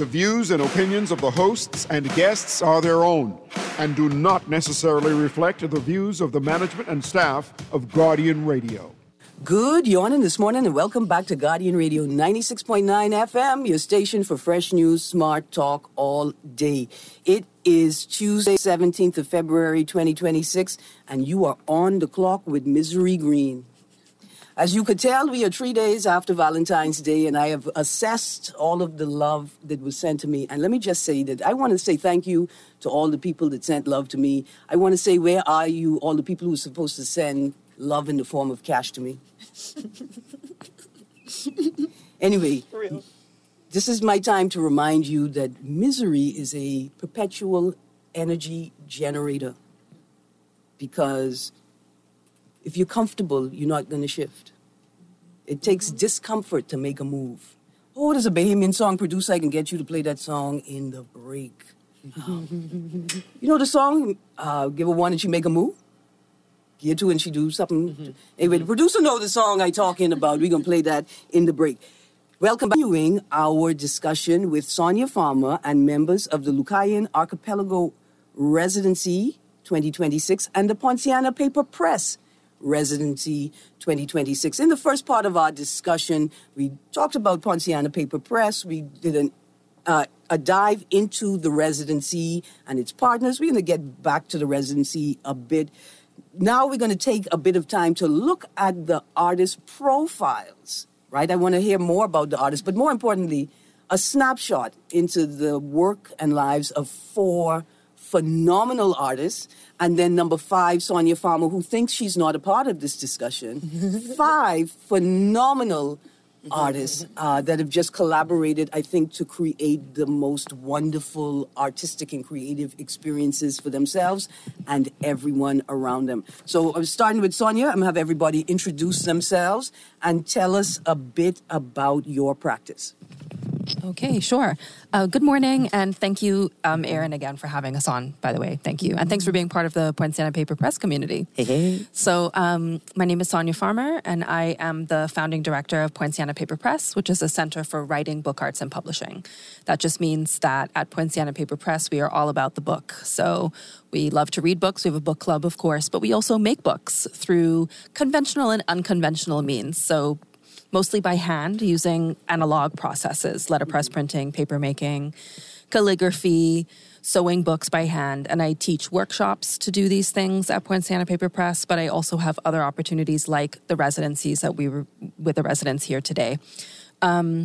The views and opinions of the hosts and guests are their own and do not necessarily reflect the views of the management and staff of Guardian Radio. Good yawning this morning and welcome back to Guardian Radio 96.9 FM, your station for fresh news, smart talk all day. It is Tuesday, 17th of February, 2026, and you are on the clock with Misery Green. As you could tell, we are 3 days after Valentine's Day, and I have assessed all of the love that was sent to me. And let me just say that I want to say thank you to all the people that sent love to me. I want to say, where are you, all the people who were supposed to send love in the form of cash to me? Anyway, this is my time to remind you that misery is a perpetual energy generator, because if you're comfortable, you're not going to shift. It takes discomfort to make a move. Oh, there's a Bahamian song producer. I can get you to play that song in the break. You know the song, Give Her One and She Make a Move? Give her two and she do something. Anyway, the producer knows the song I'm talking about. We're going to play that in the break. Welcome back. Continuing our discussion with Sonia Farmer and members of the Lucayan Archipelago Residency 2026 and the Poinciana Paper Press Residency 2026. In the first part of our discussion, we talked about Poinciana Paper Press. We did a dive into the residency and its partners. We're going to get back to the residency a bit. Now we're going to take a bit of time to look at the artist profiles, right? I want to hear more about the artists, but more importantly, a snapshot into the work and lives of 4 phenomenal artists. And then number 5, Sonia Farmer, who thinks she's not a part of this discussion. 5 phenomenal artists that have just collaborated, I think, to create the most wonderful artistic and creative experiences for themselves and everyone around them. So I'm starting with Sonia. I'm going to have everybody introduce themselves and tell us a bit about your practice. Okay, sure. Good morning, and thank you, Aaron, again, for having us on, by the way. Thank you. And thanks for being part of the Poinciana Paper Press community. Hey. So my name is Sonia Farmer, and I am the founding director of Poinciana Paper Press, which is a center for writing, book arts, and publishing. That just means that at Poinciana Paper Press, we are all about the book. So we love to read books. We have a book club, of course, but we also make books through conventional and unconventional means. So mostly by hand, using analog processes, letterpress printing, paper making, calligraphy, sewing books by hand. And I teach workshops to do these things at Poinciana Paper Press, but I also have other opportunities like the residencies that we were with the residents here today. I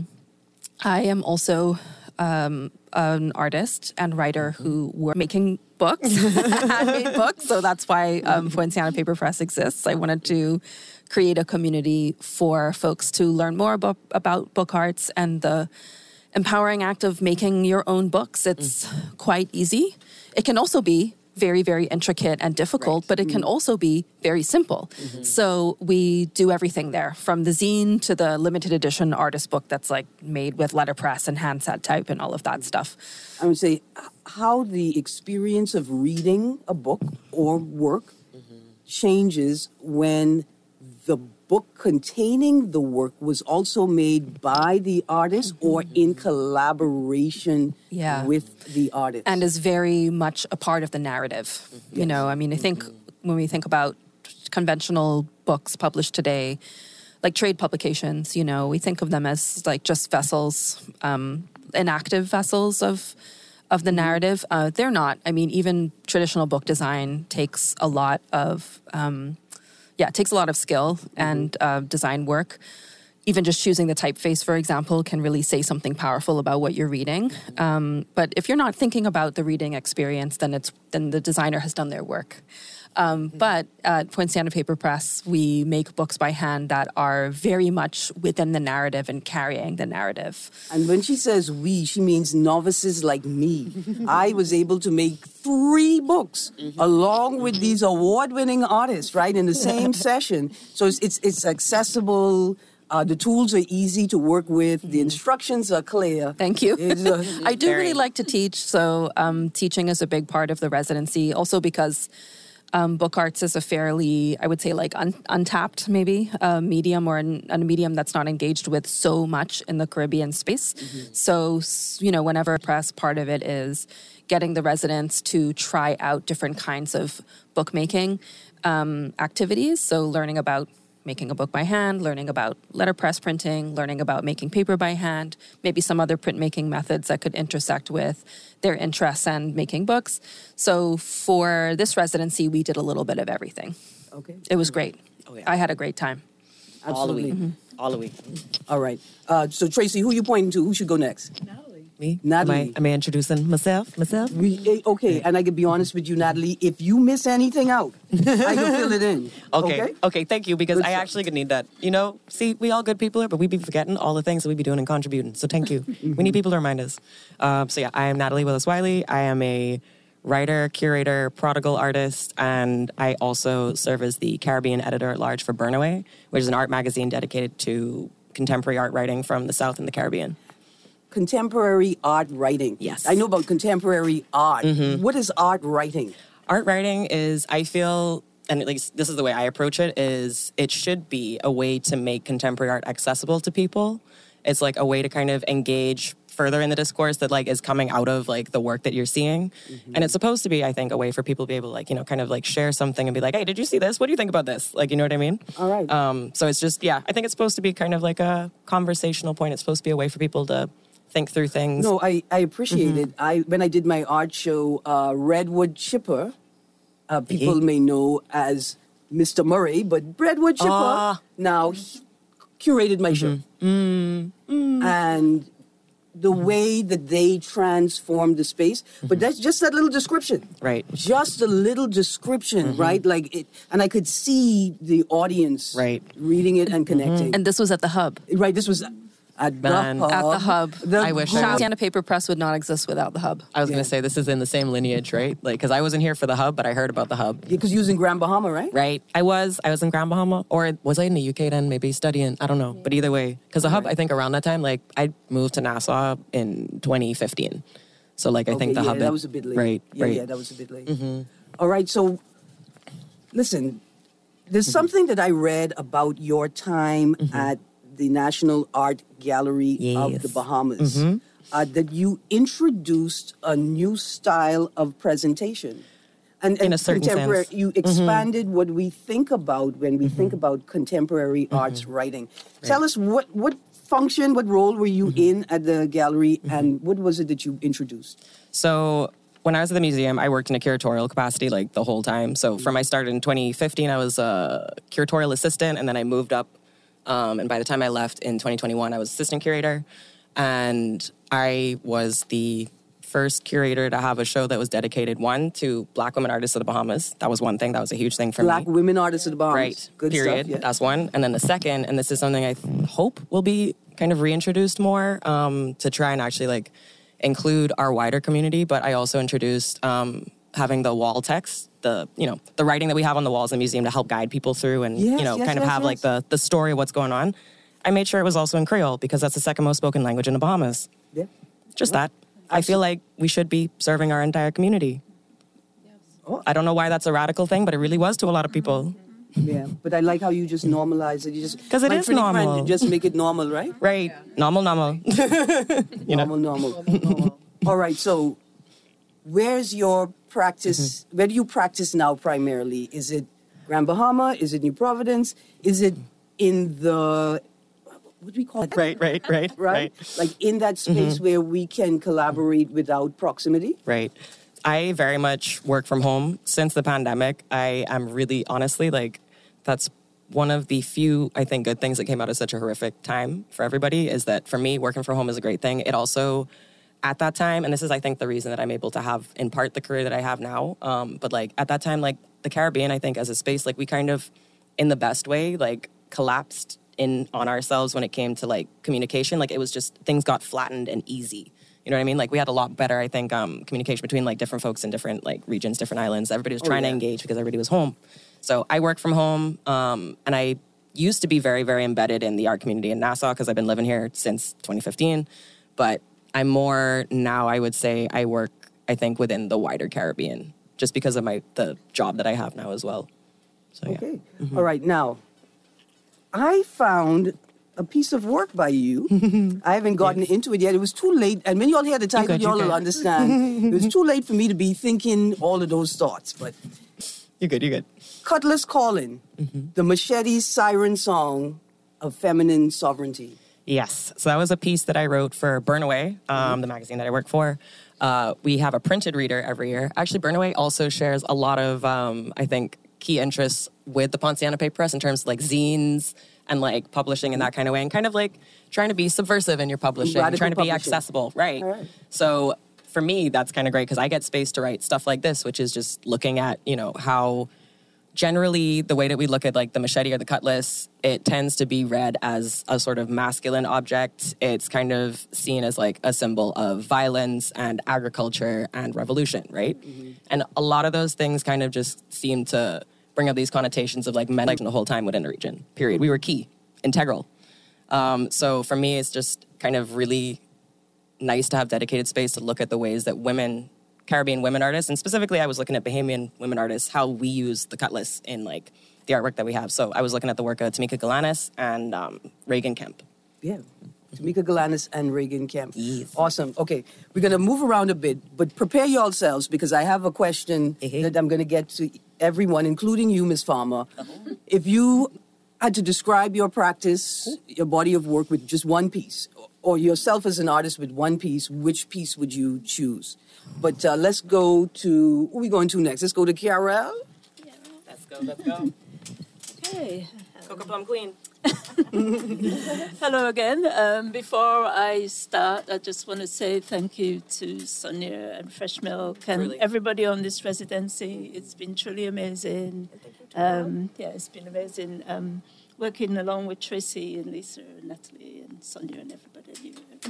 am also an artist and writer who were making books, handmade books. So that's why Poinciana Paper Press exists. I wanted to create a community for folks to learn more about book arts and the empowering act of making your own books. It's quite easy. It can also be very, very intricate and difficult, but it can also be very simple. So we do everything there, from the zine to the limited edition artist book that's like made with letterpress and handset type and all of that stuff. I would say how the experience of reading a book or work changes when the book containing the work was also made by the artist or in collaboration with the artist. And is very much a part of the narrative. You know, I mean, I think when we think about conventional books published today, like trade publications, you know, we think of them as like just vessels, inactive vessels of the narrative. They're not. I mean, even traditional book design takes a lot of it takes a lot of skill and design work. Even just choosing the typeface, for example, can really say something powerful about what you're reading. But if you're not thinking about the reading experience, then the designer has done their work. But at Poinciana Paper Press, we make books by hand that are very much within the narrative and carrying the narrative. And when she says we, she means novices like me. I was able to make 3 books along with these award-winning artists, right, in the same session. So it's accessible. The tools are easy to work with. The instructions are clear. Thank you. I do really like to teach, so teaching is a big part of the residency. Also because Book arts is a fairly, I would say, like untapped maybe medium, or a medium that's not engaged with so much in the Caribbean space. So, whenever press, part of it is getting the residents to try out different kinds of bookmaking activities. So learning about making a book by hand, learning about letterpress printing, learning about making paper by hand, maybe some other printmaking methods that could intersect with their interests and making books. So for this residency, we did a little bit of everything. Okay. It was great. Oh, yeah. I had a great time. Absolutely. All the week. All right. So Tracy, who you pointing to? Who should go next? Me? Natalie. Am I introducing myself? Okay, and I can be honest with you, Natalie. If you miss anything out, I can fill it in. Okay, thank you, because I actually could need that. See, we all good people here, but we be forgetting all the things that we be doing and contributing. So thank you. We need people to remind us. I am Natalie Willis-Wiley. I am a writer, curator, prodigal artist, and I also serve as the Caribbean editor-at-large for Burnaway, which is an art magazine dedicated to contemporary art writing from the South and the Caribbean. Contemporary art writing. Yes. I know about contemporary art. What is art writing? Art writing is, I feel, and at least this is the way I approach it, is it should be a way to make contemporary art accessible to people. It's like a way to kind of engage further in the discourse that like is coming out of like the work that you're seeing. And it's supposed to be, I think, a way for people to be able to like, kind of like share something and be like, hey, did you see this? What do you think about this? Like, you know what I mean? All right. So it's just, I think it's supposed to be kind of like a conversational point. It's supposed to be a way for people to think through things. No, I appreciate it. When I did my art show, Redwood Chipper, people may know as Mr. Murray, but Redwood Chipper now he curated my show. And the way that they transformed the space, but that's just that little description. Right. Just a little description, right? Like it, and I could see the audience reading it and connecting. And this was at the Hub. Right, this was at the Hub. At the Hub. I wish I was. Poinciana Paper Press would not exist without the Hub. I was going to say, this is in the same lineage, right? Like, because I wasn't here for the Hub, but I heard about the Hub. Because you was in Grand Bahama, right? Right. I was in Grand Bahama, or was I in the UK then, maybe studying? I don't know. But either way, because the Hub, I think around that time, like, I moved to Nassau in 2015. So, like, I think the Hub... that was a bit late. Right. Yeah, that was a bit late. All right, so, listen, there's something that I read about your time at the National Art Gallery of the Bahamas, that you introduced a new style of presentation. And in a certain sense. You expanded what we think about when we think about contemporary arts writing. Right. Tell us what function, what role were you in at the gallery, and what was it that you introduced? So when I was at the museum, I worked in a curatorial capacity like the whole time. So from I started in 2015, I was a curatorial assistant, and then I moved up. And by the time I left in 2021, I was assistant curator. And I was the first curator to have a show that was dedicated, one, to Black women artists of the Bahamas. That was one thing. That was a huge thing for me. Black women artists of the Bahamas. Right. Good period. Stuff, yeah. That's one. And then the second, and this is something I hope will be kind of reintroduced more, to try and actually like include our wider community. But I also introduced having the wall text, the writing that we have on the walls in the museum to help guide people through and, have like the story of what's going on. I made sure it was also in Creole because that's the second most spoken language in the Bahamas. Yeah. Just that. I feel like we should be serving our entire community. Yes. I don't know why that's a radical thing, but it really was to a lot of people. Yeah, but I like how you just normalize it. You just because it is normal. You just make it normal, right? Right. Yeah. Normal. Normal. All right. So, where's your practice? Where do you practice now primarily? Is it Grand Bahama? Is it New Providence? Is it in the what do we call it? Right. Like in that space where we can collaborate without proximity? Right. I very much work from home since the pandemic. I am really, honestly, like, that's one of the few, I think, good things that came out of such a horrific time for everybody is that, for me, working from home is a great thing. It also, at that time, and this is, I think, the reason that I'm able to have, in part, the career that I have now, but, like, at that time, like, the Caribbean, I think, as a space, like, we kind of, in the best way, like, collapsed in on ourselves when it came to, like, communication. Like, it was just, things got flattened and easy. You know what I mean? Like, we had a lot better, I think, communication between, like, different folks in different, like, regions, different islands. Everybody was trying to engage because everybody was home. So I work from home, and I used to be very, very embedded in the art community in Nassau because I've been living here since 2015. But I'm more now, I would say, I work, I think, within the wider Caribbean just because of the job that I have now as well. So, yeah. Okay. All right. Now, I found a piece of work by you. I haven't gotten into it yet. It was too late. And when y'all hear the title, y'all will understand. It was too late for me to be thinking all of those thoughts. But You're good. Cutlass Calling, the Machete Siren Song of Feminine Sovereignty. Yes. So that was a piece that I wrote for Burnaway, the magazine that I work for. We have a printed reader every year. Actually, Burnaway also shares a lot of, I think, key interests with the Poinciana Paper Press in terms of like zines and like publishing in that kind of way, and kind of like trying to be subversive in your publishing, Radical trying to be publishing. accessible. Right. All right. So for me, that's kind of great because I get space to write stuff like this, which is just looking at, how generally the way that we look at like the machete or the cutlass, it tends to be read as a sort of masculine object. It's kind of seen as like a symbol of violence and agriculture and revolution, right? And a lot of those things kind of just seem to bring up these connotations of like men the whole time within the region, period. We were key, integral. So for me, it's just kind of really nice to have dedicated space to look at the ways that Caribbean women artists, and specifically I was looking at Bahamian women artists, how we use the cutlass in like the artwork that we have. So I was looking at the work of Tamika Galanis and Reagan Kemp. Yeah. Tamika Galanis and Reagan Kemp. Yes. Awesome. Okay, we're going to move around a bit, but prepare yourselves because I have a question that I'm going to get to everyone, including you, Ms. Farmer. If you had to describe your practice, your body of work with just one piece, or yourself as an artist with one piece, which piece would you choose? But let's go to, who are we going to next? Let's go to Kiarel. Let's go. Okay. Cocoa Plum Queen. Hello again. Before I start, I just want to say thank you to Sonia and Fresh Milk and everybody on this residency. It's been truly amazing. It's been amazing working along with Tracy and Lisa and Natalie and Sonia and everybody.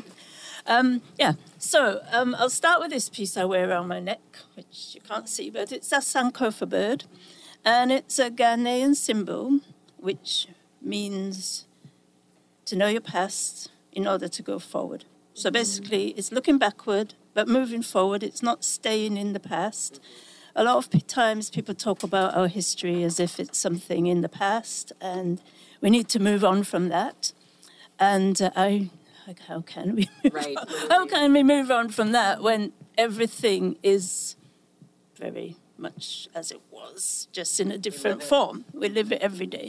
So I'll start with this piece I wear around my neck, which you can't see, but it's a Sankofa bird. And it's a Ghanaian symbol, which means to know your past in order to go forward. So basically, it's looking backward, but moving forward. It's not staying in the past. A lot of times people talk about our history as if it's something in the past, and we need to move on from that. And how can we how can we move on from that when everything is very much as it was, just in a different form? We live it every day.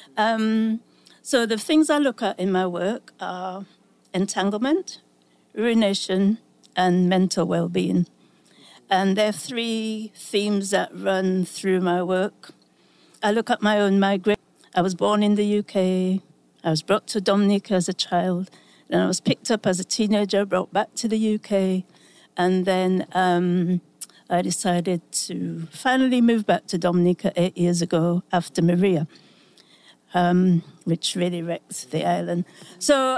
So the things I look at in my work are entanglement, ruination, and mental well-being. And there are three themes that run through my work. I look at my own migration. I was born in the UK. I was brought to Dominica as a child. Then I was picked up as a teenager, brought back to the UK. And then I decided to finally move back to Dominica 8 years ago after Maria, which really wrecked the island. So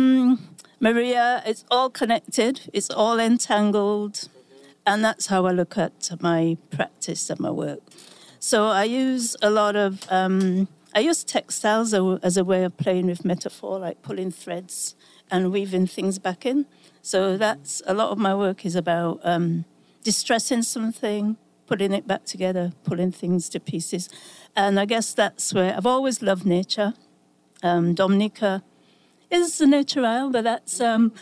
Maria, it's all connected. It's all entangled. And that's how I look at my practice and my work. So I use a lot of, I use textiles as a way of playing with metaphor, like pulling threads and weaving things back in. So that's, a lot of my work is about distressing something, putting it back together, pulling things to pieces. And I guess that's where, I've always loved nature. Dominica is a nature isle, but that's,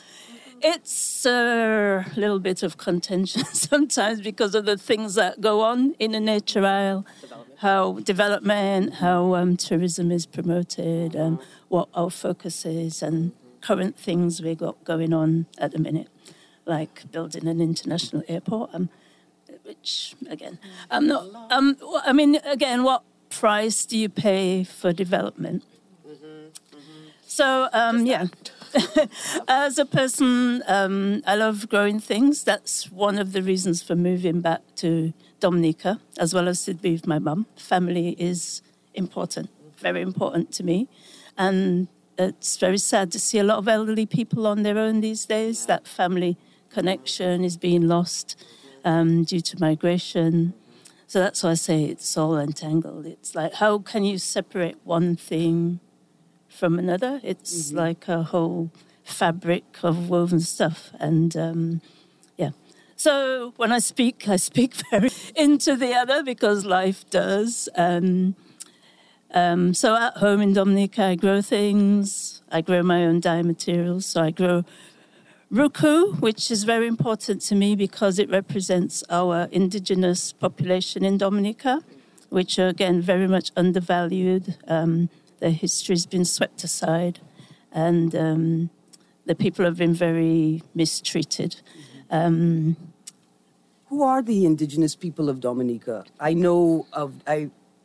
it's a little bit of contention sometimes because of the things that go on in a nature isle, how development, how tourism is promoted, and what our focus is, and current things we got going on at the minute, like building an international airport, which, again, I'm not, I mean, again, what price do you pay for development? So, yeah. As a person, I love growing things. That's one of the reasons for moving back to Dominica, as well as to be with my mum. Family is important, very important to me. And it's very sad to see a lot of elderly people on their own these days. That family connection is being lost due to migration. So that's why I say it's all entangled. It's like, how can you separate one thing from another? It's like a whole fabric of woven stuff. And So when I speak very into the other because life does. So at home in Dominica, I grow things. I grow my own dye materials. So I grow ruku, which is very important to me because it represents our indigenous population in Dominica, which are, again, very much undervalued. Their history has been swept aside, and the people have been very mistreated. Who are the indigenous people of Dominica? I know of, I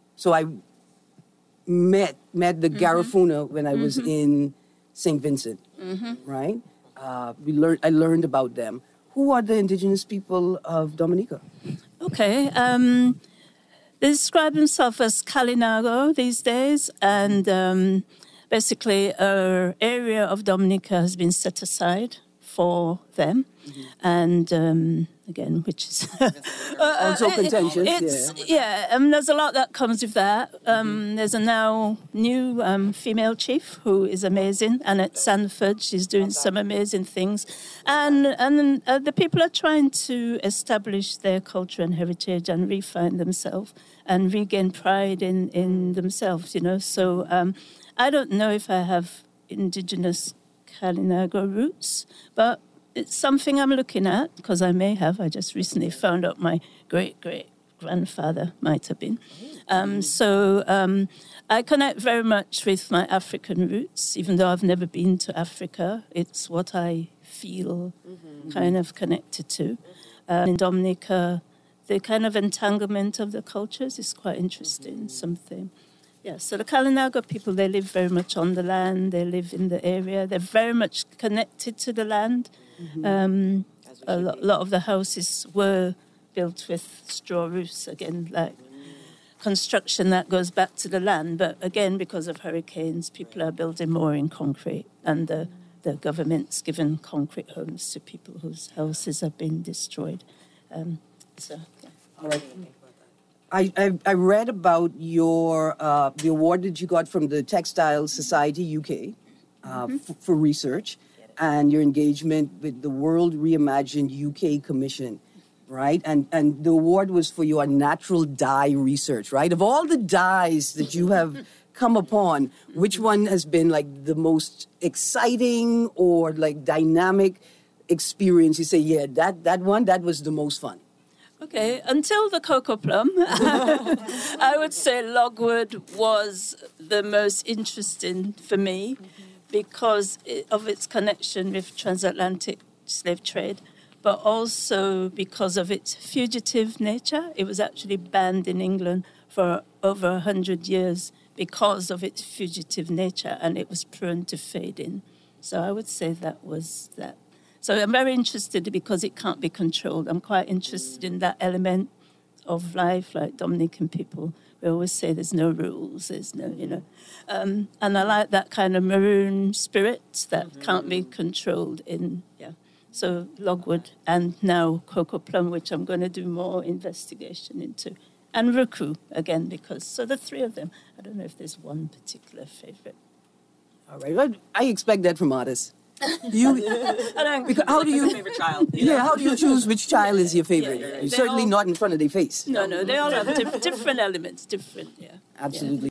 met the Garifuna when I was in St. Vincent, right? I learned about them. Who are the indigenous people of Dominica? Okay. They describe themselves as Kalinago these days, and basically our area of Dominica has been set aside for them. And again, which is also contentious. There's a lot that comes with that. There's a now new female chief who is amazing, Annette Sanford. She's doing some amazing things, and the people are trying to establish their culture and heritage and refine themselves and regain pride in themselves. So I don't know if I have indigenous Kalinago roots, but it's something I'm looking at because I may have. I just recently found out my great-great-grandfather might have been. I connect very much with my African roots, even though I've never been to Africa. It's what I feel kind of connected to. In Dominica, the kind of entanglement of the cultures is quite interesting, something. Yeah, so the Kalinago people, they live very much on the land. They live in the area. They're very much connected to the land. A lot of the houses were built with straw roofs, again, like construction that goes back to the land. But again, because of hurricanes, people are building more in concrete, and the government's given concrete homes to people whose houses have been destroyed. All right. I read about your the award that you got from the Textile Society UK for research, and your engagement with the World Reimagined UK Commission, right? And the award was for your natural dye research, right? Of all the dyes that you have come upon, which one has been like the most exciting or like dynamic experience? You say, yeah, that one, that was the most fun. Okay, until the cocoa plum, I would say logwood was the most interesting for me because of its connection with transatlantic slave trade, but also because of its fugitive nature. It was actually banned in England for over 100 years because of its fugitive nature, and it was prone to fading. So I would say that was that. So I'm very interested because it can't be controlled. I'm quite interested in that element of life, like Dominican people. We always say there's no rules, there's no, and I like that kind of maroon spirit that can't be controlled So logwood and now cocoa plum, which I'm going to do more investigation into. And ruku, again, so the three of them. I don't know if there's one particular favorite. All right. Well, I expect that from artists. How do you favorite child? How do you choose which child is your favorite? You're certainly not in front of their face. No, they all have different elements, Absolutely.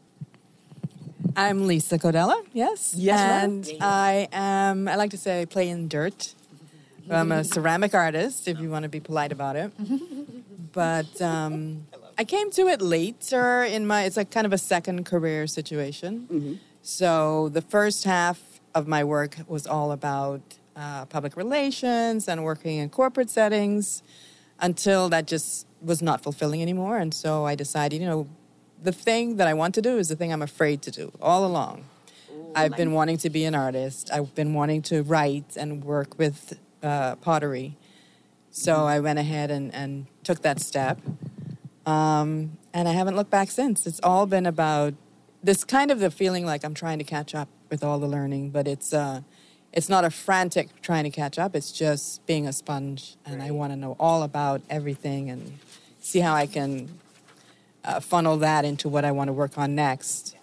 I'm Lisa Codella, yes. Yes, and I like to say I play in dirt. I'm a ceramic artist, if you want to be polite about it. But I came to it later it's like kind of a second career situation. So the first half of my work was all about public relations and working in corporate settings until that just was not fulfilling anymore. And so I decided, the thing that I want to do is the thing I'm afraid to do all along. I've been wanting to be an artist. I've been wanting to write and work with pottery. So I went ahead and took that step. And I haven't looked back since. It's all been about this kind of the feeling like I'm trying to catch up with all the learning, but it's not a frantic trying to catch up. It's just being a sponge, and I want to know all about everything and see how I can funnel that into what I want to work on next.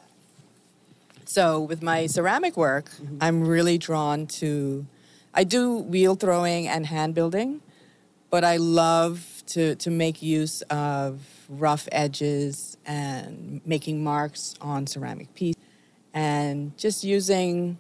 So with my ceramic work, I'm really drawn to. I do wheel throwing and hand building, but I love to make use of rough edges and making marks on ceramic piece and just using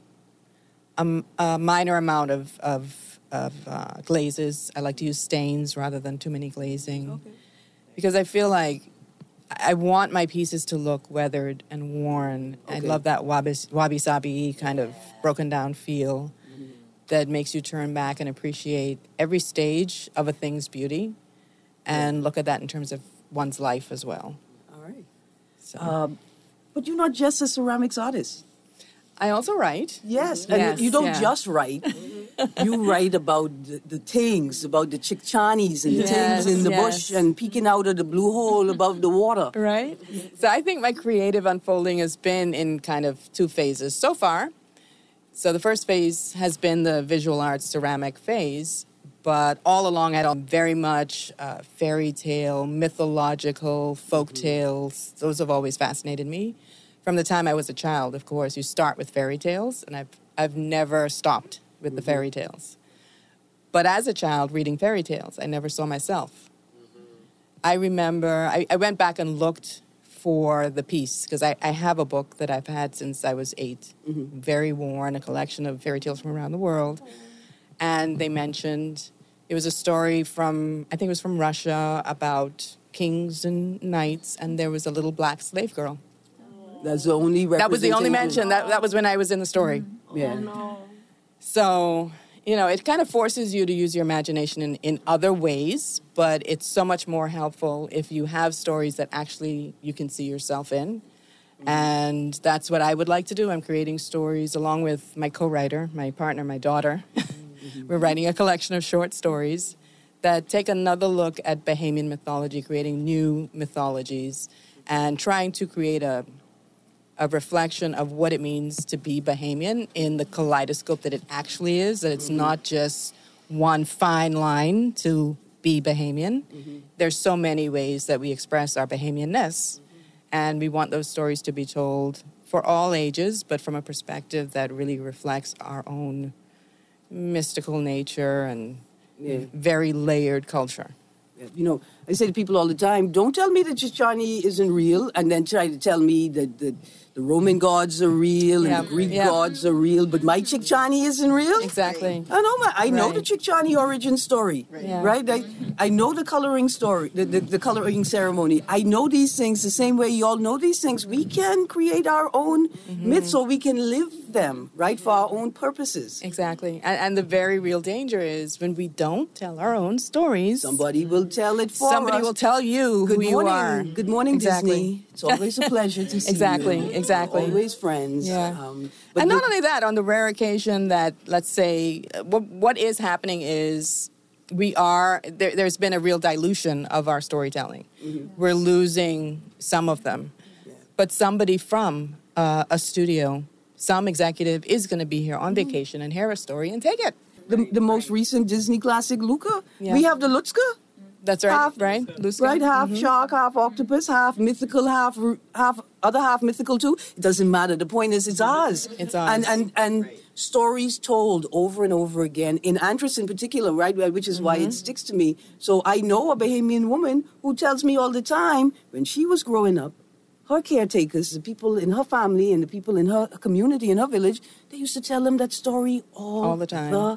a minor amount of glazes. I like to use stains rather than too many glazing because I feel like I want my pieces to look weathered and worn. I love that wabi-sabi kind of broken down feel that makes you turn back and appreciate every stage of a thing's beauty and look at that in terms of one's life as well. All right. So. But you're not just a ceramics artist. I also write. Yes, and you don't just write. You write about the things, about the chickchanis and the things in the bush and peeking out of the blue hole above the water. Right. So I think my creative unfolding has been in kind of two phases so far. So the first phase has been the visual arts ceramic phase, but all along I had very much fairy tale, mythological, folk tales. Those have always fascinated me. From the time I was a child, of course, you start with fairy tales, and I've never stopped with the fairy tales. But as a child reading fairy tales, I never saw myself. I remember, I went back and looked for the piece, because I have a book that I've had since I was 8, very worn, a collection of fairy tales from around the world. And they mentioned, it was a story from, I think it was from Russia, about kings and knights, and there was a little black slave girl. That's the only That was the only mention. That was when I was in the story. Yeah. So, it kind of forces you to use your imagination in other ways, but it's so much more helpful if you have stories that actually you can see yourself in. And that's what I would like to do. I'm creating stories along with my co-writer, my partner, my daughter. We're writing a collection of short stories that take another look at Bahamian mythology, creating new mythologies, and trying to create a reflection of what it means to be Bahamian in the kaleidoscope that it actually is, that it's not just one fine line to be Bahamian. There's so many ways that we express our Bahamianness, and we want those stories to be told for all ages, but from a perspective that really reflects our own mystical nature and very layered culture. I say to people all the time, don't tell me that Chichani isn't real and then try to tell me that the Roman gods are real and the Greek gods are real, but my Chichani isn't real? Exactly. I know the Chichani origin story, right? I know the coloring story, the coloring ceremony. I know these things the same way you all know these things. We can create our own myths so we can live them, right, for our own purposes. Exactly. And the very real danger is when we don't tell our own stories. Somebody will tell it for us. Somebody will tell you who you are. Good morning, Disney. It's always a pleasure to see you. Exactly. Always friends. Yeah. And not only that, on the rare occasion that, let's say, what is happening is there's been a real dilution of our storytelling. We're losing some of them. Yeah. But somebody from a studio, some executive is going to be here on vacation and hear a story and take it. The most recent Disney classic, Luca. Yeah. We have the Lutska. That's right, right? Luska. Right, half shark, half octopus, half mythical, half mythical too. It doesn't matter. The point is, it's ours. It's ours. And stories told over and over again, in Antris in particular, right, which is why it sticks to me. So I know a Bahamian woman who tells me all the time, when she was growing up, her caretakers, the people in her family and the people in her community, in her village, they used to tell them that story all the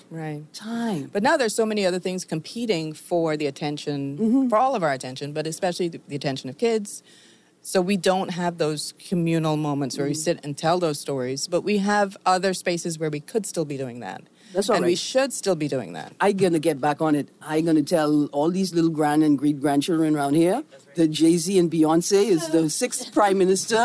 time. But now there's so many other things competing for the attention, for all of our attention, but especially the attention of kids. So we don't have those communal moments where we sit and tell those stories, but we have other spaces where we could still be doing that. That's all right. And we should still be doing that. I'm going to get back on it. I'm going to tell all these little grand and great-grandchildren around here that Jay-Z and Beyonce is the 6th prime minister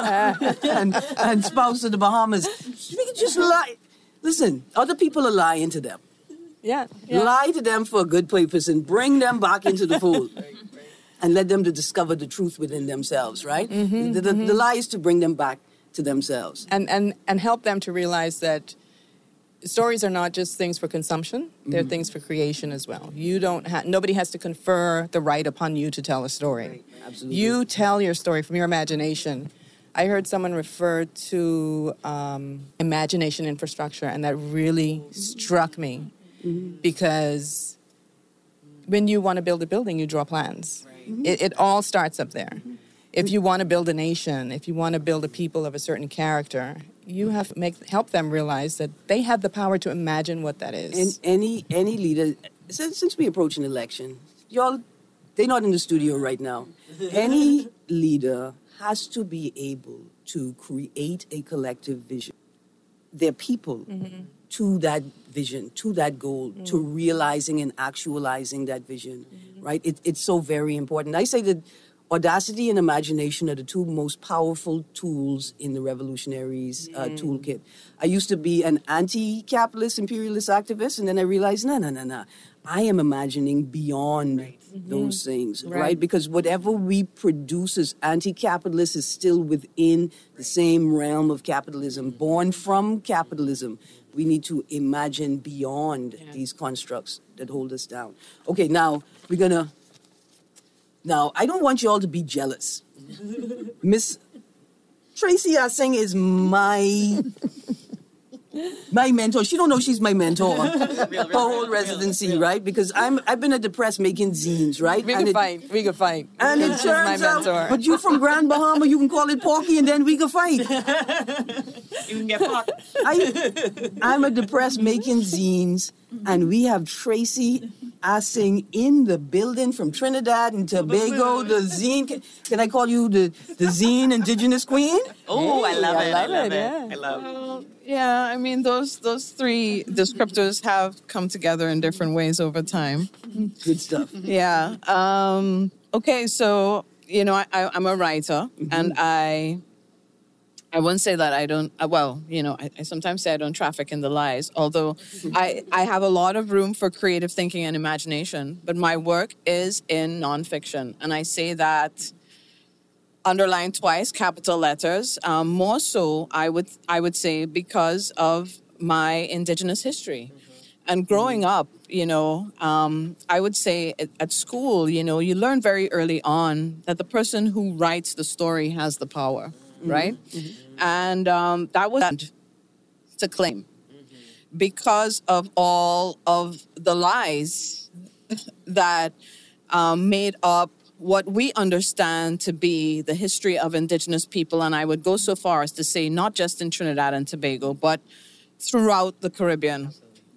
and spouse of the Bahamas. We can just lie. Listen, other people are lying to them. Yeah. Lie to them for a good purpose and bring them back into the fold. And let them to discover the truth within themselves, right? The lie is to bring them back to themselves. And help them to realize that stories are not just things for consumption; they're things for creation as well. Nobody has to confer the right upon you to tell a story. Right. Absolutely. You tell your story from your imagination. I heard someone refer to imagination infrastructure, and that really struck me because When you want to build a building, you draw plans. It all starts up there. If you want to build a nation, if you want to build a people of a certain character, you have to help them realize that they have the power to imagine what that is. And any leader, since we approach an election, y'all, they're not in the studio right now. Any leader has to be able to create a collective vision. Their people to that vision, to that goal, to realizing and actualizing that vision, right? It's so very important. I say that audacity and imagination are the two most powerful tools in the revolutionaries' toolkit. I used to be an anti-capitalist, imperialist activist, and then I realized, no. I am imagining beyond those things, right? Because whatever we produce as anti-capitalist is still within the same realm of capitalism, born from capitalism. We need to imagine beyond these constructs that hold us down. Okay, now I don't want you all to be jealous. Miss Tracy Asing is my mentor. She don't know she's my mentor. Her whole residency, right? Because I've been at the press making zines, right? We can fight. And it turns out, but you from Grand Bahama, you can call it Porky, and then we can fight. You can get fucked. I'm at the press making zines, and we have Tracy Asing in the building from Trinidad and Tobago, the zine. Can I call you the zine indigenous queen? Oh, I love it. I love it. yeah. I love it. Yeah, I mean, those three descriptors have come together in different ways over time. Good stuff. Yeah. Okay, so, I'm a writer, and I wouldn't say that I don't, I sometimes say I don't traffic in the lies, although I have a lot of room for creative thinking and imagination, but my work is in nonfiction, and I say that underlined twice, capital letters, more so, I would say, because of my indigenous history. And growing up, I would say at school, you learn very early on that the person who writes the story has the power, right? And that was to claim because of all of the lies that made up what we understand to be the history of indigenous people, and I would go so far as to say not just in Trinidad and Tobago, but throughout the Caribbean.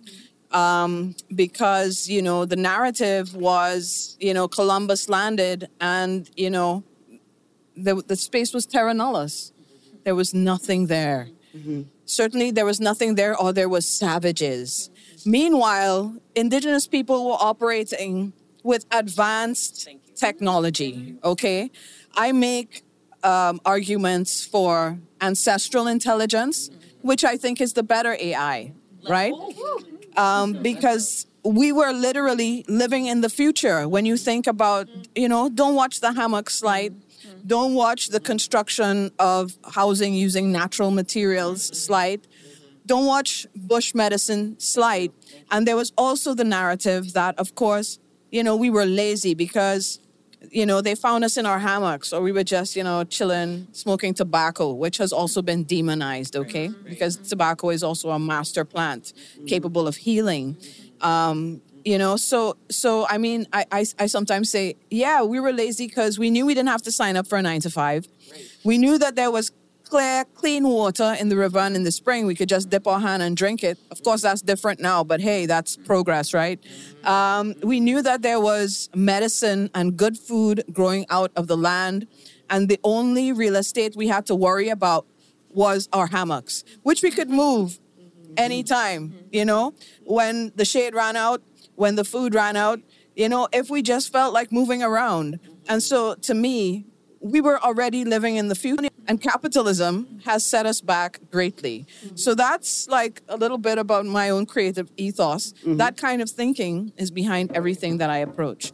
Because, the narrative was, Columbus landed and, the space was terra nullius. There was nothing there. Certainly there was nothing there, or there was savages. Meanwhile, indigenous people were operating with advanced technology, okay? I make arguments for ancestral intelligence, which I think is the better AI, right? Because we were literally living in the future. When you think about, don't watch the hammock slide, don't watch the construction of housing using natural materials slide, don't watch bush medicine slide. And there was also the narrative that, of course, we were lazy because they found us in our hammocks, or we were just, chilling, smoking tobacco, which has also been demonized, okay? Because tobacco is also a master plant capable of healing. So I mean, I sometimes say, yeah, we were lazy because we knew we didn't have to sign up for a 9-to-5. We knew that there was clean water in the river and in the spring. We could just dip our hand and drink it. Of course, that's different now, but hey, that's progress, right? We knew that there was medicine and good food growing out of the land, and the only real estate we had to worry about was our hammocks, which we could move anytime, when the shade ran out, when the food ran out, if we just felt like moving around. And so to me, we were already living in the future, and capitalism has set us back greatly. So that's like a little bit about my own creative ethos. That kind of thinking is behind everything that I approach.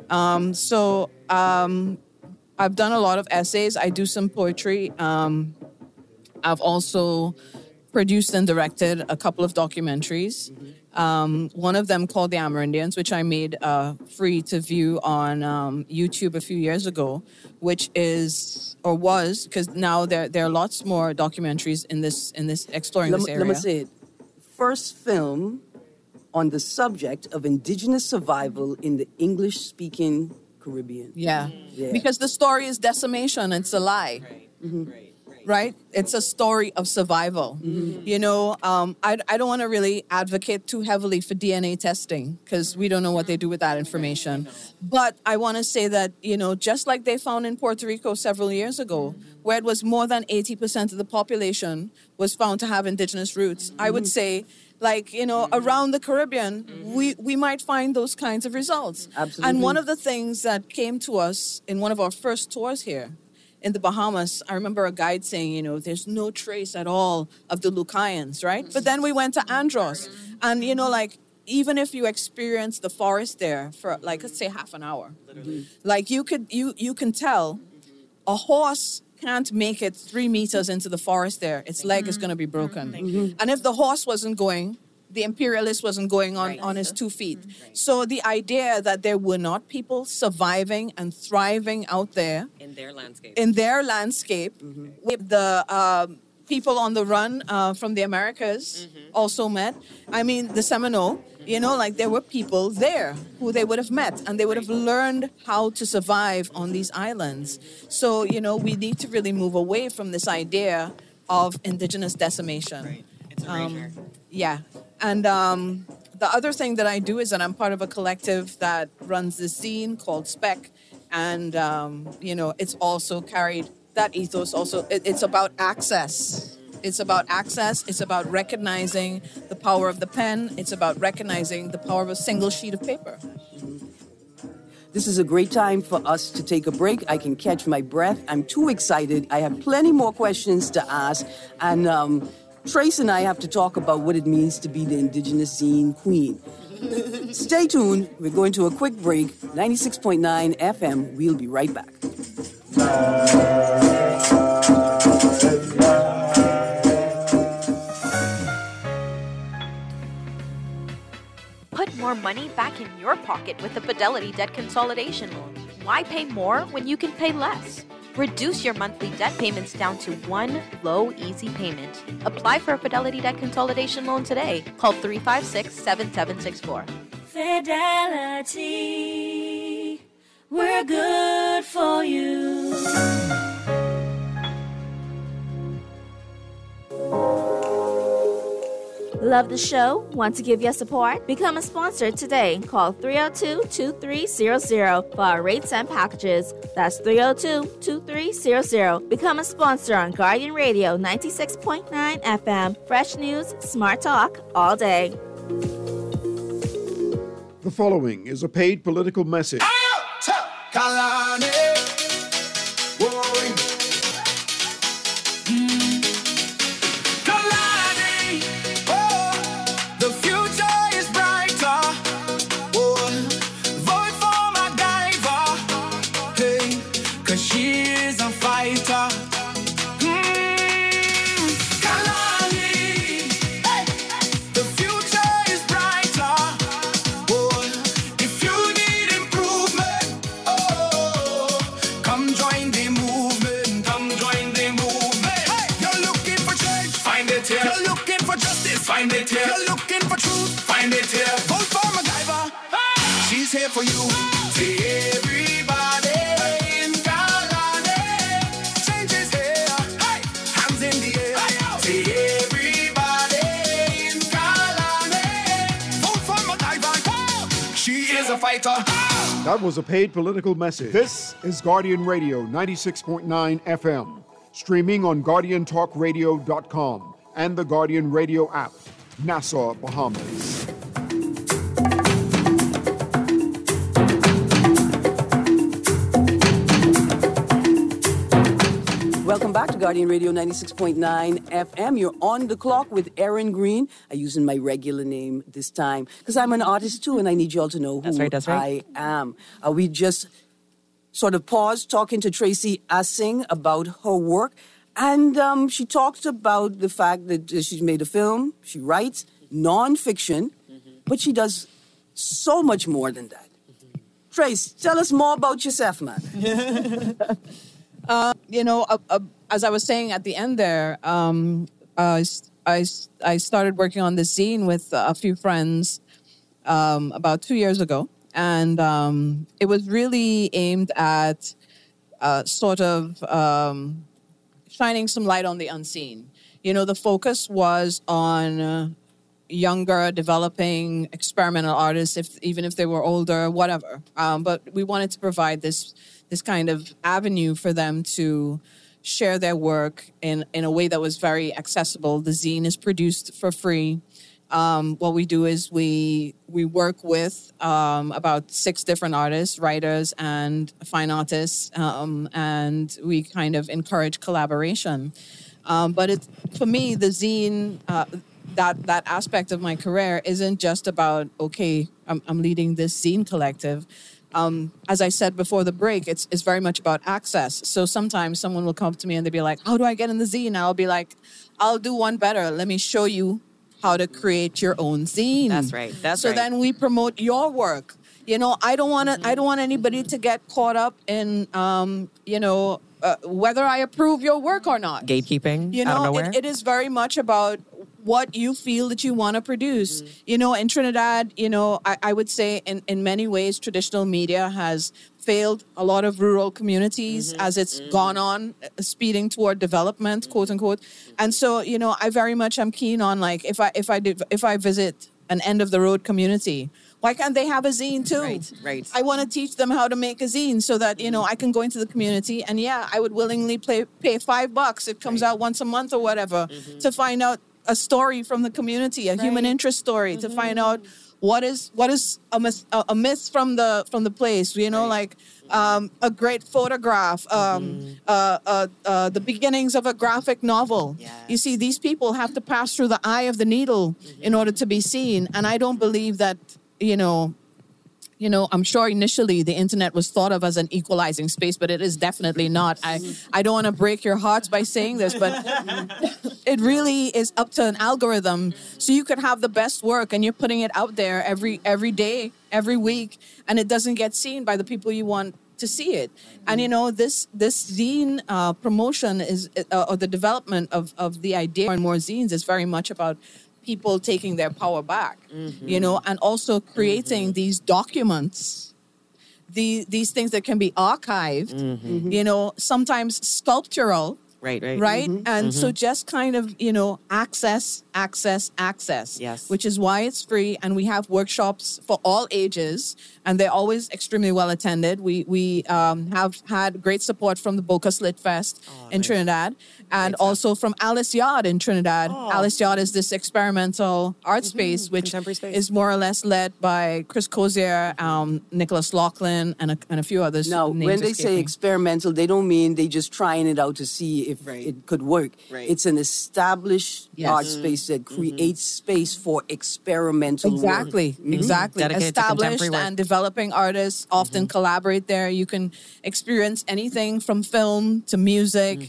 I've done a lot of essays. I do some poetry. I've also produced and directed a couple of documentaries. One of them called The Amerindians, which I made free to view on YouTube a few years ago, which is, or was, because now there are lots more documentaries in this exploring this area. Let me say it. First film on the subject of indigenous survival in the English-speaking Caribbean. Yeah. Because the story is decimation. It's a lie. Right? It's a story of survival. You know, I don't want to really advocate too heavily for DNA testing because we don't know what they do with that information. But I want to say that, you know, just like they found in Puerto Rico several years ago, where it was more than 80% of the population was found to have indigenous roots, I would say, like, you know, around the Caribbean, we might find those kinds of results. Absolutely. And one of the things that came to us in one of our first tours here, in the Bahamas, I remember a guide saying, you know, there's no trace at all of the Lucayans, right? But then we went to Andros, and, you know, like, even if you experience the forest there for, like, let's say half an hour, like, you can tell a horse can't make it 3 meters into the forest there. Its leg is going to be broken. And if the horse wasn't going, the imperialist wasn't going on his 2 feet. So the idea that there were not people surviving and thriving out there In their landscape. With the people on the run from the Americas also met. I mean, the Seminole, you know, like there were people there who they would have met and they would have learned how to survive on these islands. So, you know, we need to really move away from this idea of indigenous decimation. Right. It's erasure. Yeah. And the other thing that I do is that I'm part of a collective that runs this zine called Spec. And, you know, it's also carried that ethos also. It's about access. It's about access. It's about recognizing the power of the pen. It's about recognizing the power of a single sheet of paper. This is a great time for us to take a break. I can catch my breath. I'm too excited. I have plenty more questions to ask. And Trace and I have to talk about what it means to be the Indigenous Zine Queen. Stay tuned. We're going to a quick break. 96.9 FM. We'll be right back. Put more money back in your pocket with the Fidelity Debt Consolidation Loan. Why pay more when you can pay less? Reduce your monthly debt payments down to one low, easy payment. Apply for a Fidelity Debt Consolidation Loan today. Call 356-7764. Fidelity, we're good for you. Love the show? Want to give your support? Become a sponsor today. Call 302-2300 for our rates and packages. That's 302-2300. Become a sponsor on Guardian Radio 96.9 FM. Fresh news, smart talk, all day. The following is a paid political message. Find it here. You're looking for truth. Find it here. Vote for MacGyver. She's here for you. See everybody in Kalani. Change is here. Hey. Hands in the air. See everybody in Kalani. Vote for MacGyver. She is a fighter. That was a paid political message. This is Guardian Radio 96.9 FM. Streaming on GuardianTalkRadio.com. and the Guardian Radio app, Nassau, Bahamas. Welcome back to Guardian Radio 96.9 FM. You're on the clock with Erin Green. I'm using my regular name this time because I'm an artist too, and I need you all to know who I am. We just sort of paused talking to Tracy Assing about her work. And she talked about the fact that she's made a film, she writes nonfiction, but she does so much more than that. Trace, tell us more about yourself, man. You know, as I was saying at the end there, I started working on this zine with a few friends, about 2 years ago. And it was really aimed at sort of shining some light on the unseen. You know, the focus was on younger, developing experimental artists, even if they were older, whatever. But we wanted to provide this kind of avenue for them to share their work in a way that was very accessible. The zine is produced for free. What we do is we work with about 6 different artists, writers, and fine artists, and we kind of encourage collaboration. But for me, the zine, that aspect of my career isn't just about, okay, I'm leading this zine collective. As I said before the break, it's very much about access. So sometimes someone will come to me and they'll be like, how do I get in the zine? I'll be like, I'll do one better. Let me show you how to create your own zine. That's right. So then we promote your work. You know, I don't want anybody to get caught up in, whether I approve your work or not. Gatekeeping. You know, it is very much about what you feel that you want to produce. You know, in Trinidad, I would say in many ways, traditional media has failed a lot of rural communities as it's gone on, speeding toward development, quote unquote. And so, I very much am keen on, like, if I visit an end of the road community, why can't they have a zine too? Right. I want to teach them how to make a zine so that, I can go into the community and I would willingly pay $5. It comes out once a month or whatever to find out a story from the community, a human interest story, to find out what is a myth from the place, like a great photograph, the beginnings of a graphic novel. Yes. You see, these people have to pass through the eye of the needle in order to be seen. And I don't believe that, I'm sure initially the internet was thought of as an equalizing space, but it is definitely not. I don't want to break your hearts by saying this, but it really is up to an algorithm. So you could have the best work and you're putting it out there every day, every week, and it doesn't get seen by the people you want to see it. And, this zine promotion is, or the development of the idea and more zines is very much about people taking their power back, and also creating these documents, these things that can be archived, sometimes sculptural. Right? And so just kind of, access. Yes. Which is why it's free. And we have workshops for all ages, and they're always extremely well attended. We have had great support from the Bocas Lit Fest in Trinidad, and also from Alice Yard in Trinidad. Alice Yard is this experimental art space, which is more or less led by Chris Cozier, Nicholas Laughlin, and a few others. Now, when they say experimental, they don't mean they just trying it out to see if it could work. It's an established art space that creates space for experimental work. Exactly. Established and developing artists often collaborate there. You can experience anything from film to music,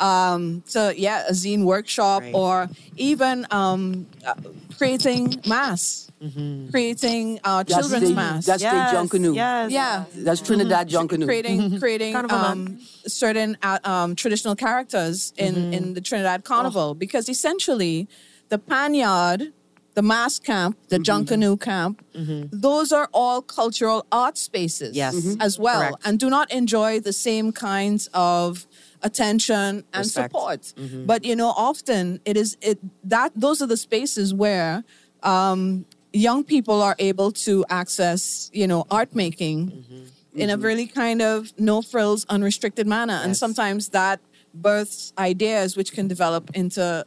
a zine workshop, or even creating mass. Creating children's mass. That's the Junkanoo. Yes. Yeah. That's Trinidad Junkanoo. Creating certain traditional characters in the Trinidad Carnival, because essentially the Panyard, the mass camp, the Junkanoo camp, those are all cultural art spaces as well. Correct. And do not enjoy the same kinds of attention and support. But often those are the spaces where young people are able to access, art making in a really kind of no frills, unrestricted manner. Yes. And sometimes that births ideas which can develop into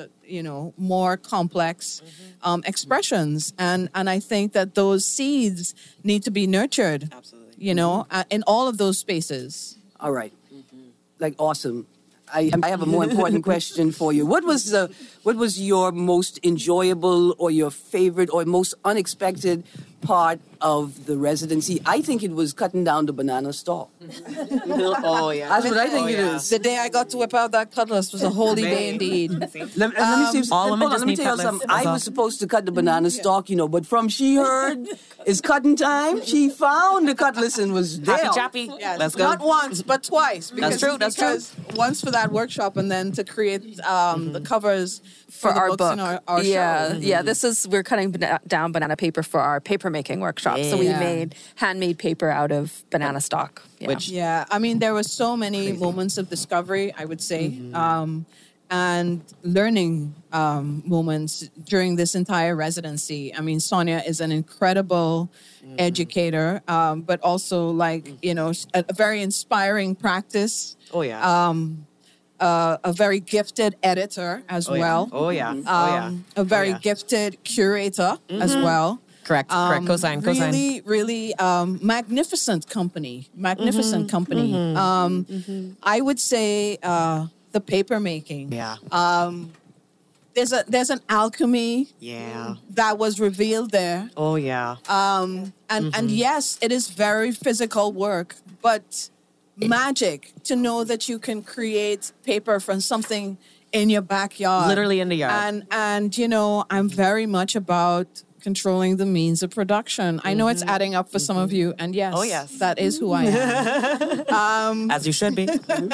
more complex expressions. And I think that those seeds need to be nurtured. Absolutely. In all of those spaces. All right. Like, awesome. I have a more important question for you. What was your most enjoyable or your favorite or most unexpected part of the residency. I think it was cutting down the banana stalk. Oh, yeah. That's what I think it is. The day I got to whip out that cutlass was a holy day indeed. Let me see. Let me tell you something. I was supposed to cut the banana stalk, but from she heard it's cutting time, she found the cutlass and was there. Happy chappy. Yes, Let's go. not once, but twice. That's true. Because once for that workshop and then to create the covers for the our books book. in our yeah, show. yeah. We're cutting down banana paper for our paper making workshop. So we made handmade paper out of banana stalk. Yeah. I mean, there were so many moments of discovery, I would say, and learning moments during this entire residency. I mean, Sonia is an incredible educator, but also a very inspiring practice. Oh, yeah. A very gifted editor as well. Oh, yeah. A very gifted curator as well. Correct. Cosign. Really, really magnificent company. I would say the paper making. Yeah. There's an alchemy. Yeah. That was revealed there. Oh, yeah. And yes, it is very physical work, but magic to know that you can create paper from something in your backyard. Literally in the yard. And I'm very much about controlling the means of production. I know it's adding up for some of you, and yes, that is who I am. As you should be.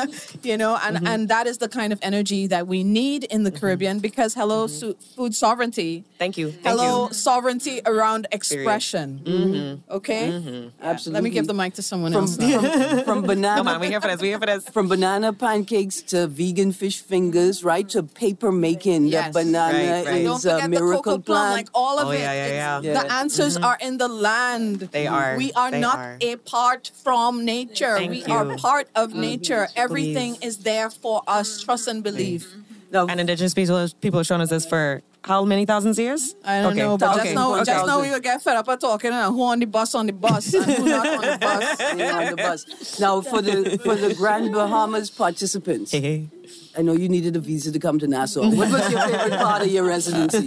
And that is the kind of energy that we need in the Caribbean because food sovereignty. Thank you. Sovereignty around expression. Okay? Absolutely. Let me give the mic to someone else. From banana. Come on, we're here for this. From banana pancakes to vegan fish fingers, right, to paper making. Yes. The banana Don't is a forget the miracle cocoa plum, plant. like all of it. Yeah. The answers are in the land. They are. We are not apart from nature. We are part of nature. Everything is there for us. Trust and believe. And indigenous people have shown us this for how many thousands of years? I don't know, but just know we will get fed up at talking who on the bus and who not on the bus. On the bus. Now, for the Grand Bahamas participants, I know you needed a visa to come to Nassau. What was your favorite part of your residency?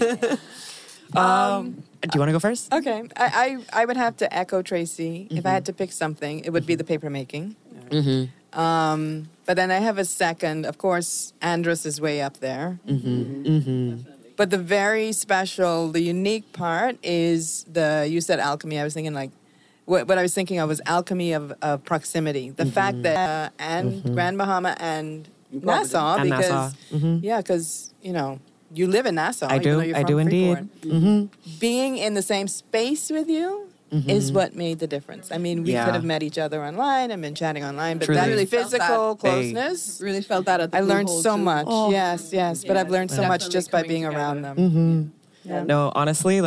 Do you want to go first? Okay. I would have to echo Tracy. If I had to pick something, it would be the paper making. But then I have a second. Of course, Andros is way up there. But the very special, the unique part is you said alchemy. I was thinking what I was thinking of was alchemy of proximity. The fact that Grand Bahama and Nassau, because you live in Nassau. I do. I do indeed. Being in the same space with you is what made the difference. I mean, we could have met each other online and been chatting online, but that really physical closeness. Really felt that at the I learned so much. Oh. Yes. But I've learned so much just by being around them. No, honestly,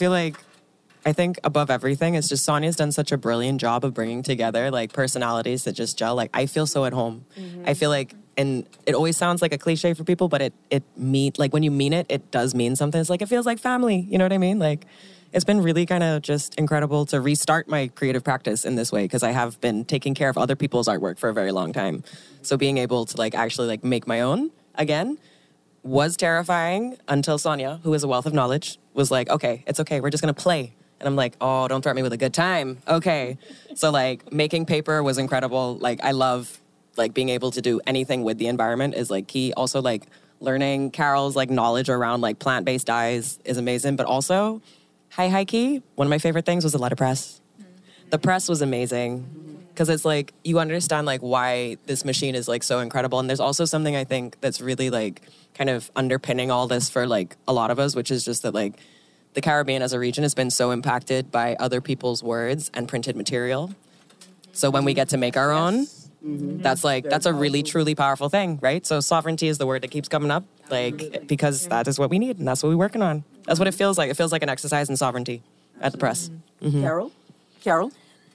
I think above everything, it's just Sonia's done such a brilliant job of bringing together personalities that just gel. I feel so at home. I feel and it always sounds like a cliche for people, but when you mean it, it does mean something. It's it feels like family. You know what I mean? It's been really kind of just incredible to restart my creative practice in this way because I have been taking care of other people's artwork for a very long time. So being able to actually make my own again was terrifying until Sonia, who is a wealth of knowledge, was okay, it's okay. We're just going to play. And I'm oh, don't threaten me with a good time. Okay. So making paper was incredible. I love being able to do anything with the environment is key. Also learning Carol's knowledge around plant-based dyes is amazing. But also high key, one of my favorite things was the letterpress. The press was amazing because it's you understand why this machine is so incredible. And there's also something I think that's really kind of underpinning all this for a lot of us, which is just that the Caribbean as a region has been so impacted by other people's words and printed material. So when we get to make our own, that's a really truly powerful thing, right? So sovereignty is the word that keeps coming up, because that is what we need and that's what we're working on. That's what it feels like. It feels like an exercise in sovereignty at the press. Carol?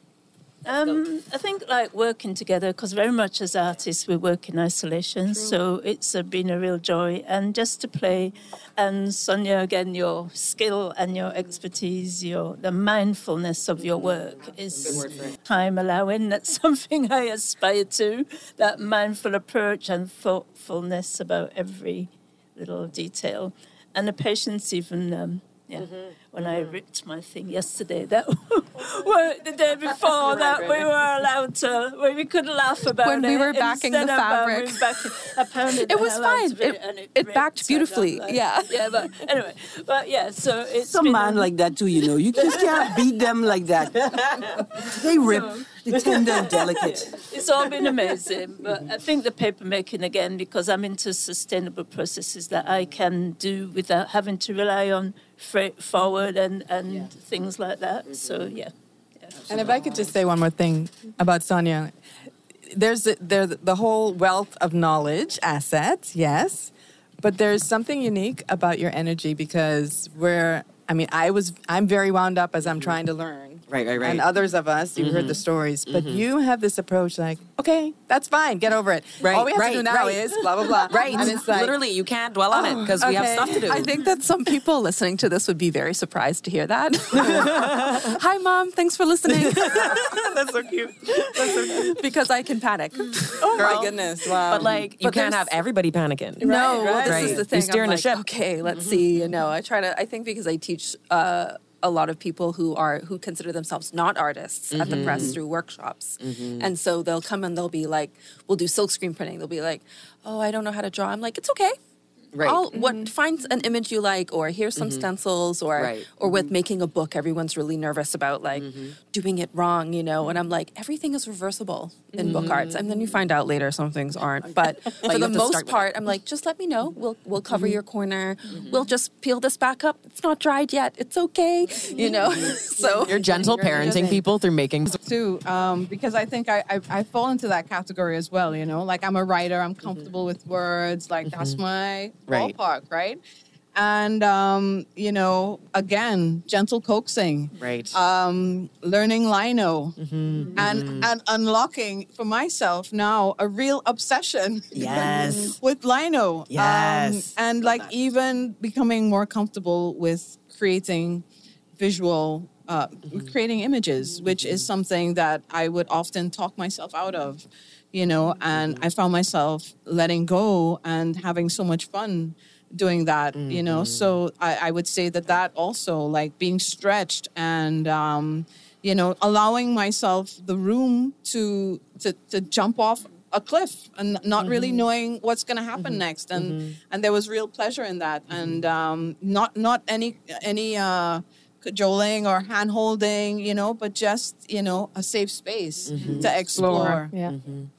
I think working together, because very much as artists we work in isolation, so it's been a real joy. And just to play, and Sonia, again, your skill and your expertise, the mindfulness of your work is time allowing. That's something I aspire to, that mindful approach and thoughtfulness about every little detail. And the patience even Yeah. When I ripped my thing yesterday, that well, the day before that we were allowed to, we could laugh about when it. we were backing the fabric. It was fine. It backed beautifully. Yeah. Yeah, but anyway, so it's some man like that too, you know. You just can't beat them like that. They rip. They're tender and delicate. It's all been amazing, but I think the paper making again, because I'm into sustainable processes that I can do without having to rely on freight forward and things like that. So yeah. And if I could just say one more thing about Sonia, there's the whole wealth of knowledge, assets, yes, but there's something unique about your energy because I'm very wound up as I'm trying to learn. Right. And others of us, you've heard the stories, but you have this approach like, okay, that's fine, get over it. Right, all we have to do now is blah, blah, blah. Right. And it's like, literally, you can't dwell on it because we have stuff to do. I think that some people listening to this would be very surprised to hear that. Hi, Mom. Thanks for listening. That's so cute. Because I can panic. oh my goodness, wow. But you can't have everybody panicking. No, right. this is the thing. You're steering I'm the ship. Okay, let's see. I think because I teach a lot of people who consider themselves not artists at the press through workshops. And so they'll come and they'll be like, we'll do silkscreen printing. They'll be like, oh, I don't know how to draw. I'm like, it's okay. Right. Find an image you like, or here's some stencils, or with making a book, everyone's really nervous about doing it wrong, And I'm like, everything is reversible in book arts, and then you find out later some things aren't. But for the most part, I'm like, just let me know. We'll cover your corner. We'll just peel this back up. It's not dried yet. It's okay, So you're gentle parenting people through making too, because I think I fall into that category as well. Like I'm a writer. I'm comfortable with words. Like that's my ballpark, right? And, again, gentle coaxing. Right. Learning lino. And unlocking for myself now a real obsession with lino. Yes. And even becoming more comfortable with creating visual, creating images, which is something that I would often talk myself out of. And I found myself letting go and having so much fun doing that, So I would say that also, like being stretched and, allowing myself the room to jump off a cliff and not really knowing what's going to happen next. And there was real pleasure in that. And not any cajoling or hand-holding, but just, a safe space to explore. Yeah.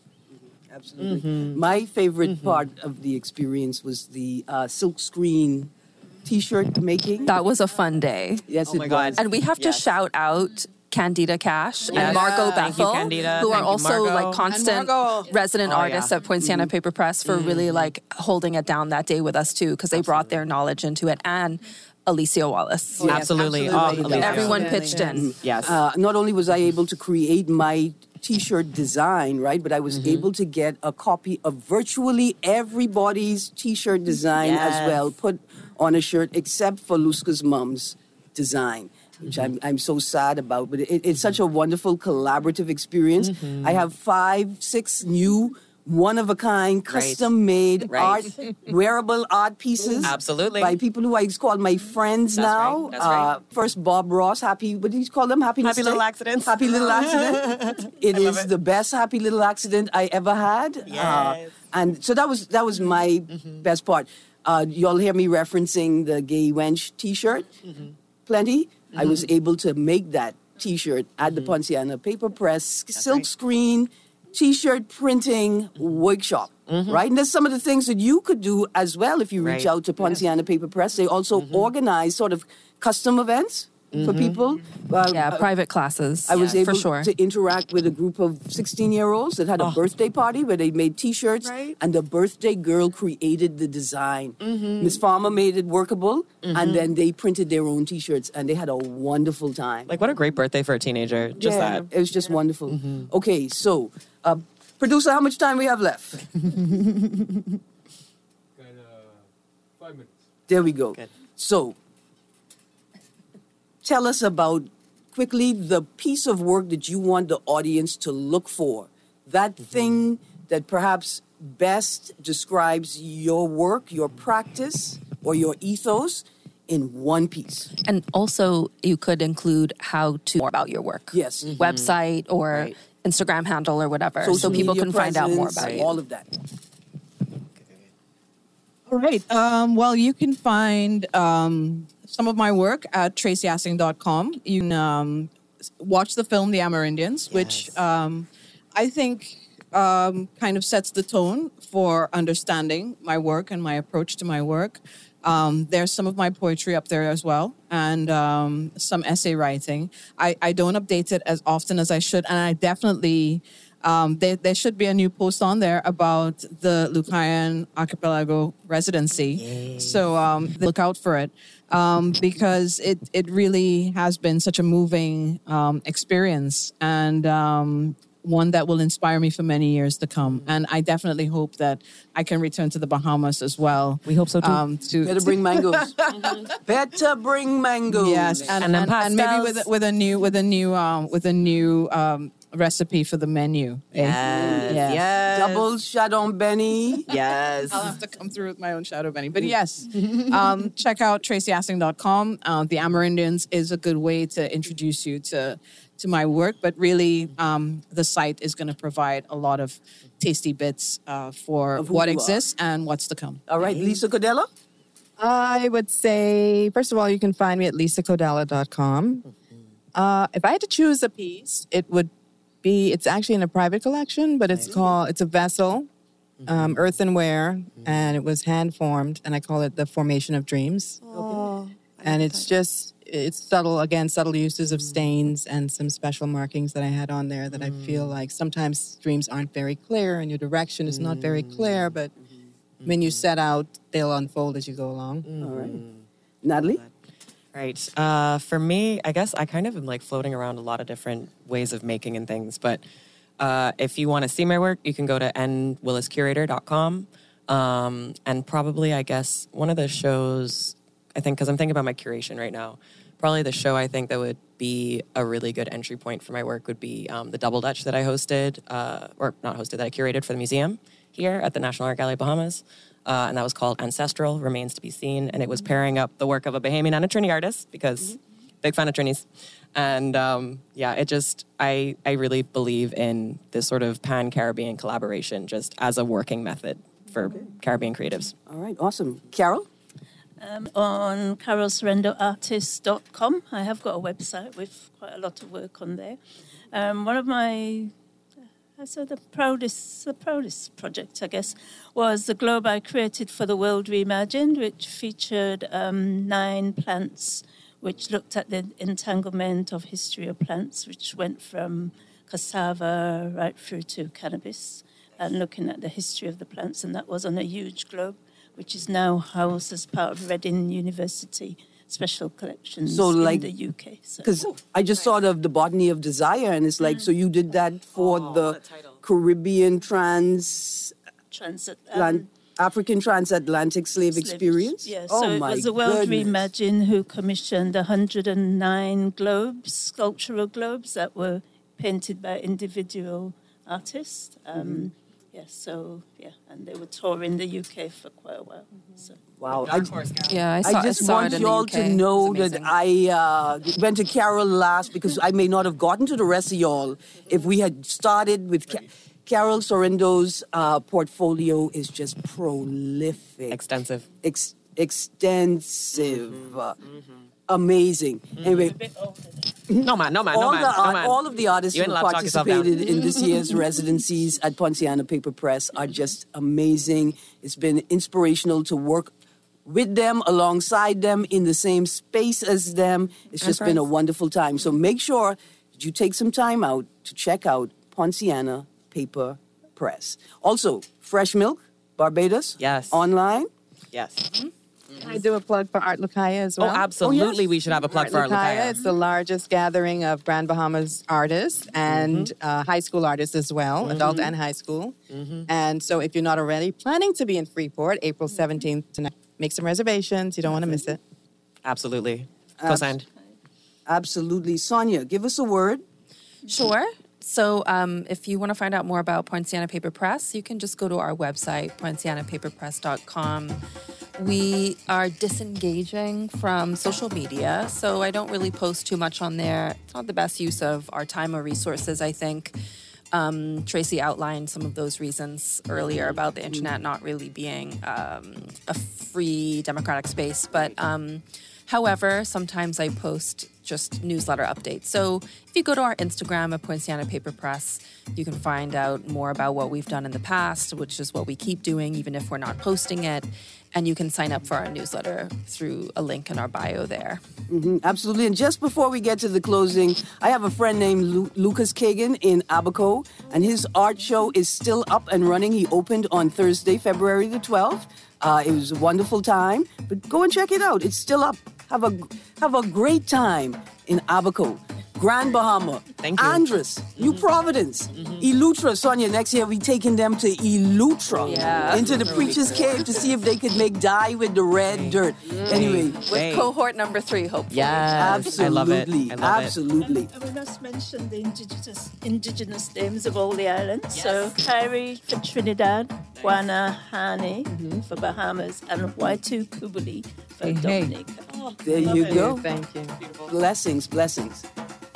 Absolutely. My favorite part of the experience was the silkscreen T-shirt making. That was a fun day. Yes, it was. And we have to shout out Candida Cash and Margot Bethel, who are also constant resident artists at Poinciana Paper Press for really holding it down that day with us too, because they brought their knowledge into it, and Alicia Wallace. Yes, absolutely. Everyone pitched in. Yes. Not only was I able to create my T-shirt design, right, but I was able to get a copy of virtually everybody's T-shirt design as well, put on a shirt, except for Luska's mom's design, which I'm so sad about. But it's such a wonderful collaborative experience. I have 5-6 new one-of-a-kind, custom-made wearable art pieces. Absolutely. By people who I call my friends now. That's right. First, Bob Ross, what do you call them? Happy Little Accidents. Happy Little Accident. It is the best happy little accident I ever had. Yes. And so that was my best part. You'll hear me referencing the Gay Wench T-shirt. Plenty. I was able to make that T-shirt at the Poinciana Paper Press, silkscreen T-shirt printing workshop, right? And there's some of the things that you could do as well if you reach out to Poinciana Paper Press. They also organize sort of custom events for people. Private classes. I was able for sure. to interact with a group of 16-year-olds that had a birthday party where they made T-shirts, and the birthday girl created the design. Miss Farmer made it workable, and then they printed their own T-shirts, and they had a wonderful time. What a great birthday for a teenager. Just that. It was just wonderful. Okay, so, producer, how much time we have left? 5 minutes. There we go. Good. So, tell us about, quickly, the piece of work that you want the audience to look for. That thing that perhaps best describes your work, your practice, or your ethos in one piece. And also, you could include how to more about your work. Yes. Website or Instagram handle or whatever. Social so people media can find out more presence, about you. all of that. All right. Well, you can find some of my work at tracyassing.com. You can watch the film The Amerindians, which I think kind of sets the tone for understanding my work and my approach to my work. There's some of my poetry up there as well, and some essay writing. I don't update it as often as I should, and I definitely... there should be a new post on there about the Lucayan Archipelago residency. So look out for it because it really has been such a moving experience and one that will inspire me for many years to come. And I definitely hope that I can return to the Bahamas as well. We hope so too. Better bring mangoes. Better bring mangoes. Yes, and maybe with a new recipe for the menu. Yes. Double Shadow Benny. Yes. I'll have to come through with my own Shadow Benny. But yes, check out tracyassing.com. The Amerindians is a good way to introduce you to my work, but really the site is going to provide a lot of tasty bits for what exists and what's to come. All right, Lisa Codella? I would say, first of all, you can find me at lisacodella.com. If I had to choose a piece, it's actually in a private collection, but it's a vessel, earthenware, and it was hand-formed, and I call it The Formation of Dreams. And it's subtle uses of stains and some special markings that I had on there that I feel like sometimes dreams aren't very clear and your direction is not very clear, but when you set out, they'll unfold as you go along. All right. Natalie? Right. For me, I guess I kind of am like floating around a lot of different ways of making and things. But if you want to see my work, you can go to nwilliscurator.com. And probably, I guess, one of the shows, I think, because I'm thinking about my curation right now, probably the show I think that would be a really good entry point for my work would be the Double Dutch that I hosted, or not hosted, that I curated for the museum here at the National Art Gallery Bahamas. And that was called Ancestral, Remains to be Seen. And it was pairing up the work of a Bahamian and a Trini artist, because big fan of Trinis. And I really believe in this sort of pan-Caribbean collaboration just as a working method for Caribbean creatives. All right, awesome. Carol? On carolsorendoartist.com. I have got a website with quite a lot of work on there. One of my... So the proudest project, I guess, was the globe I created for the World Reimagined, which featured 9 plants, which looked at the entanglement of history of plants, which went from cassava right through to cannabis, and looking at the history of the plants. And that was on a huge globe, which is now housed as part of Reading University Special Collections in the UK. Because I just saw the Botany of Desire, and it's like, so you did that for the Caribbean African Transatlantic Slave Experience? Yes, so it was the World Reimagined who commissioned 109 globes, sculptural globes that were painted by individual artists. And they were touring the UK for quite a while. So. Wow. I just want you all to know that I went to Carol last because I may not have gotten to the rest of y'all if we had started with Carol Sorendo's portfolio is just prolific. Extensive. Extensive. Amazing. Anyway. No man. All of the artists who participated in this year's residencies at Poinciana Paper Press are just amazing. It's been inspirational to work with them, alongside them, in the same space as them. It's just been a wonderful time. So make sure that you take some time out to check out Poinciana Paper Press. Also, Fresh Milk, Barbados. Yes. Online. Yes. Can I do a plug for Art Lucaya as well? Oh, absolutely. We should have a plug for Art Lucaya. It's the largest gathering of Grand Bahamas artists and high school artists as well, adult and high school. And so if you're not already planning to be in Freeport, April 17th tonight, make some reservations. You don't want to miss it. Absolutely. Co-signed. Absolutely. Sonia, give us a word. Sure. So if you want to find out more about Poinciana Paper Press, you can just go to our website, poincianapaperpress.com. We are disengaging from social media, so I don't really post too much on there. It's not the best use of our time or resources, I think. Tracy outlined some of those reasons earlier about the internet not really being a free democratic space. But however, sometimes I post just newsletter updates. So if you go to our Instagram at Poinciana Paper Press, you can find out more about what we've done in the past, which is what we keep doing even if we're not posting it. And you can sign up for our newsletter through a link in our bio there. Mm-hmm, absolutely. And just before we get to the closing, I have a friend named Lucas Kagan in Abaco, and his art show is still up and running. He opened on Thursday, February the 12th. It was a wonderful time, but go and check it out. It's still up. Have a great time in Abaco. Grand Bahama, Thank you. Andros, New Providence, Elutra. Sonia, next year we're taking them to Elutra, into the Preacher's Cave to see if they could make dye with the red dirt. Anyway. With cohort number 3, hopefully. Yeah, absolutely. I love it. Absolutely. And we must mention the indigenous names of all the islands. Yes. So Kyrie for Trinidad, Juana Hani for Bahamas, and Waitu Kubuli for Dominica. Oh, there you go. Thank you. Blessings, blessings.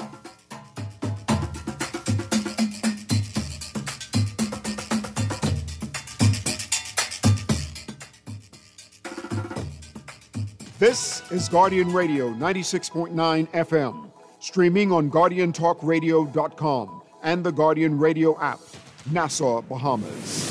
This is Guardian Radio 96.9 FM, streaming on GuardianTalkRadio.com and the Guardian Radio app, Nassau, Bahamas.